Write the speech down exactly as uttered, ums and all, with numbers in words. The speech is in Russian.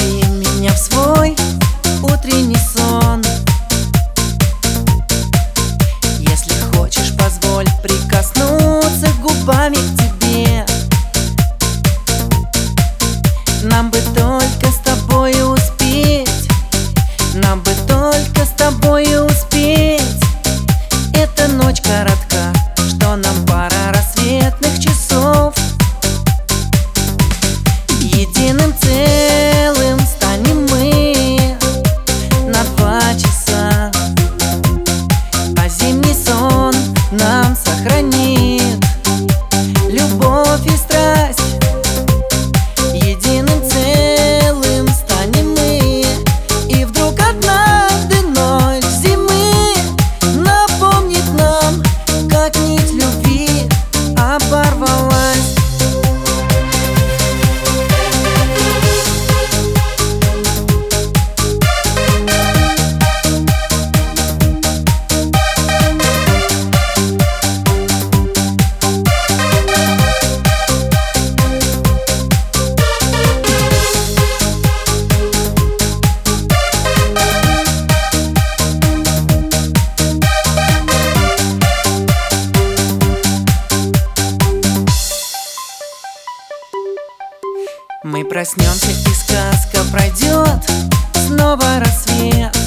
Пусти меня в свой утренний сон. Если хочешь, позволь прикоснуться губами к тебе. Нам бы только с тобой успеть, нам бы только с тобой успеть. Эта ночь коротка, что нам пара рассветных часов. Единым целым станем мы на два часа, а зимний сон нам сохранит любовь и страсть. Единым целым станем мы, и вдруг однажды ночь зимы напомнит нам, как нить любви оборвалась. Мы проснемся, и сказка пройдет, снова рассвет.